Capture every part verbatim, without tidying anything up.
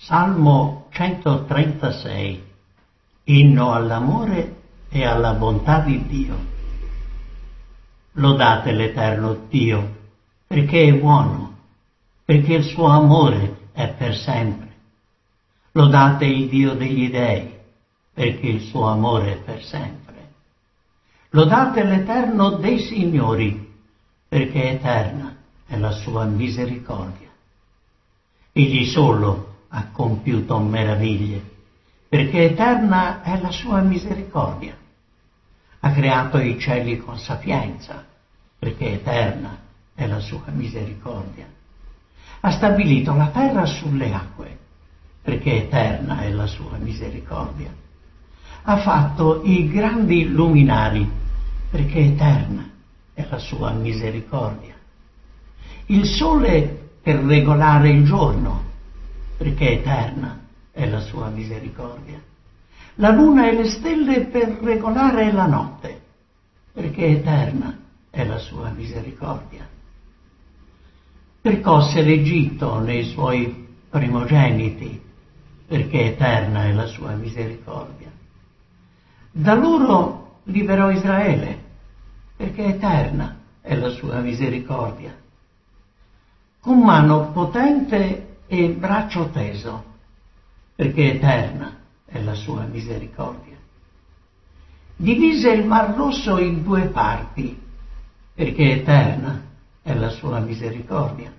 Salmo centotrentasei, inno all'amore e alla bontà di Dio. Lodate l'Eterno Dio, perché è buono, perché il suo amore è per sempre. Lodate il Dio degli dei, perché il suo amore è per sempre. Lodate l'Eterno dei signori, perché eterna è la sua misericordia. Egli solo ha compiuto meraviglie, perché eterna è la sua misericordia. Ha creato i cieli con sapienza, perché eterna è la sua misericordia. Ha stabilito la terra sulle acque, perché eterna è la sua misericordia. Ha fatto i grandi luminari, perché eterna è la sua misericordia. Il sole per regolare il giorno, perché eterna è la sua misericordia. La luna e le stelle per regolare la notte, perché eterna è la sua misericordia. Percosse l'Egitto nei suoi primogeniti, perché eterna è la sua misericordia. Da loro liberò Israele, perché eterna è la sua misericordia. Con mano potente e braccio teso, perché eterna è la sua misericordia. Divise il Mar Rosso in due parti, perché eterna è la sua misericordia.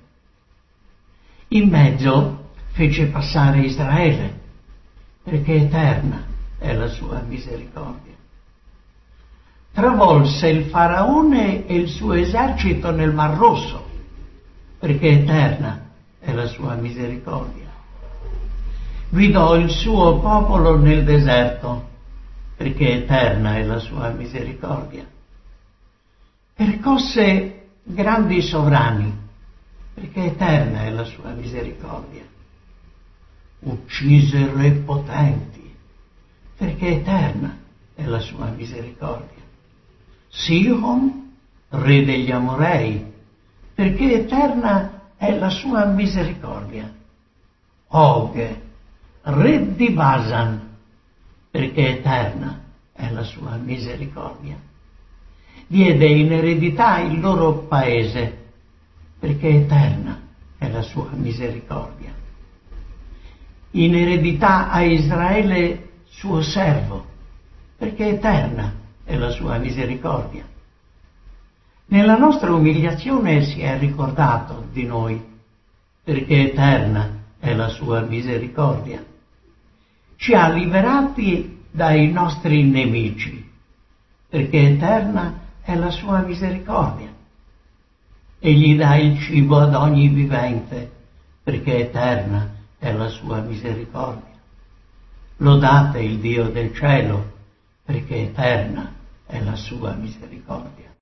In mezzo fece passare Israele, perché eterna è la sua misericordia. Travolse il Faraone e il suo esercito nel Mar Rosso, perché eterna è la sua misericordia. Guidò il suo popolo nel deserto, perché eterna è la sua misericordia. Percosse grandi sovrani, perché eterna è la sua misericordia. Uccise re potenti, perché eterna è la sua misericordia. Sihon, re degli Amorei, perché eterna è la sua misericordia. Og, re di Basan, perché eterna è la sua misericordia. Diede in eredità il loro paese, perché eterna è la sua misericordia. In eredità a Israele suo servo, perché eterna è la sua misericordia. Nella nostra umiliazione si è ricordato di noi, perché eterna è la sua misericordia. Ci ha liberati dai nostri nemici, perché eterna è la sua misericordia. Egli dà il cibo ad ogni vivente, perché eterna è la sua misericordia. Lodate il Dio del cielo, perché eterna è la sua misericordia.